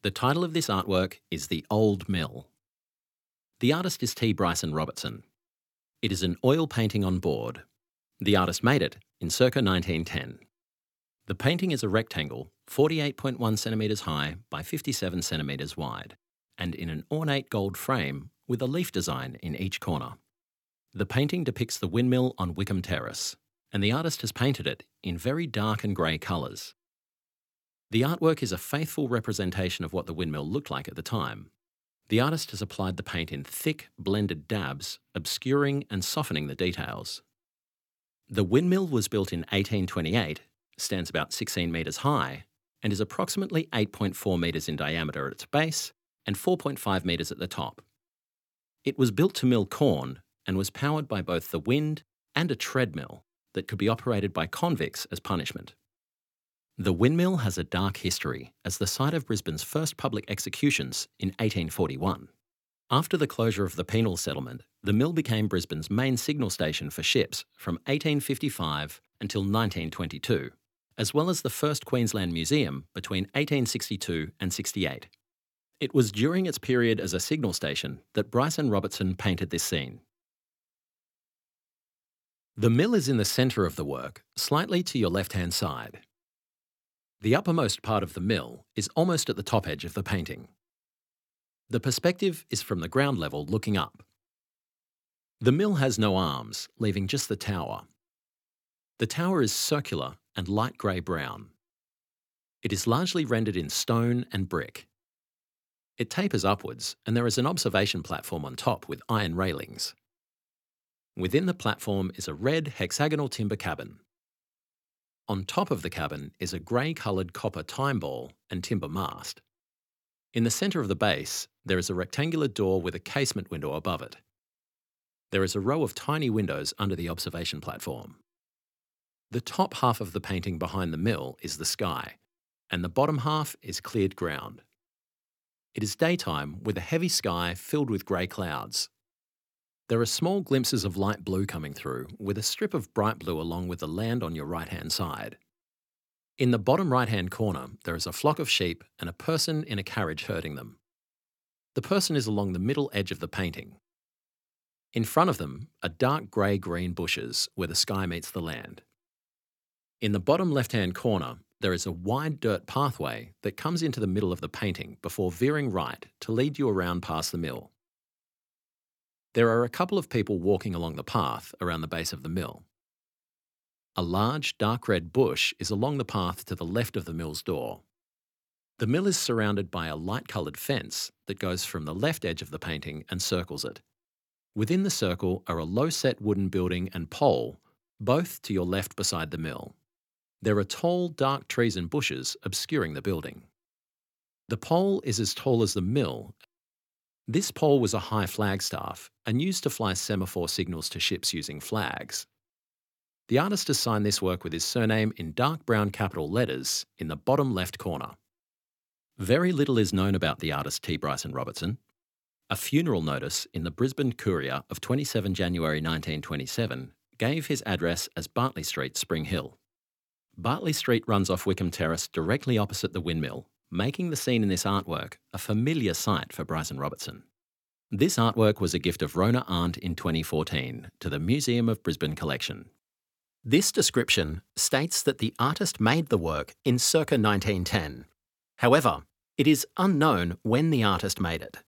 The title of this artwork is The Old Mill. The artist is T. Bryson Robertson. It is an oil painting on board. The artist made it in circa 1910. The painting is a rectangle 48.1 centimetres high by 57 centimetres wide, and in an ornate gold frame with a leaf design in each corner. The painting depicts the windmill on Wickham Terrace, and the artist has painted it in very dark and grey colours. The artwork is a faithful representation of what the windmill looked like at the time. The artist has applied the paint in thick, blended dabs, obscuring and softening the details. The windmill was built in 1828, stands about 16 metres high, and is approximately 8.4 metres in diameter at its base and 4.5 metres at the top. It was built to mill corn and was powered by both the wind and a treadmill that could be operated by convicts as punishment. The windmill has a dark history as the site of Brisbane's first public executions in 1841. After the closure of the penal settlement, the mill became Brisbane's main signal station for ships from 1855 until 1922, as well as the first Queensland museum between 1862 and 68. It was during its period as a signal station that Bryson Robertson painted this scene. The mill is in the centre of the work, slightly to your left-hand side. The uppermost part of the mill is almost at the top edge of the painting. The perspective is from the ground level looking up. The mill has no arms, leaving just the tower. The tower is circular and light grey-brown. It is largely rendered in stone and brick. It tapers upwards, and there is an observation platform on top with iron railings. Within the platform is a red hexagonal timber cabin. On top of the cabin is a grey-coloured copper time ball and timber mast. In the centre of the base, there is a rectangular door with a casement window above it. There is a row of tiny windows under the observation platform. The top half of the painting behind the mill is the sky, and the bottom half is cleared ground. It is daytime with a heavy sky filled with grey clouds. There are small glimpses of light blue coming through, with a strip of bright blue along with the land on your right-hand side. In the bottom right-hand corner, there is a flock of sheep and a person in a carriage herding them. The person is along the middle edge of the painting. In front of them are dark grey-green bushes where the sky meets the land. In the bottom left-hand corner, there is a wide dirt pathway that comes into the middle of the painting before veering right to lead you around past the mill. There are a couple of people walking along the path around the base of the mill. A large dark red bush is along the path to the left of the mill's door. The mill is surrounded by a light-coloured fence that goes from the left edge of the painting and circles it. Within the circle are a low-set wooden building and pole, both to your left beside the mill. There are tall, dark trees and bushes obscuring the building. The pole is as tall as the mill. This pole was a high flagstaff and used to fly semaphore signals to ships using flags. The artist has signed this work with his surname in dark brown capital letters in the bottom left corner. Very little is known about the artist T. Bryson Robertson. A funeral notice in the Brisbane Courier of 27 January 1927 gave his address as Bartley Street, Spring Hill. Bartley Street runs off Wickham Terrace directly opposite the windmill, making the scene in this artwork a familiar sight for Bryson Robertson. This artwork was a gift of Rona Arndt in 2014 to the Museum of Brisbane collection. This description states that the artist made the work in circa 1910. However, it is unknown when the artist made it.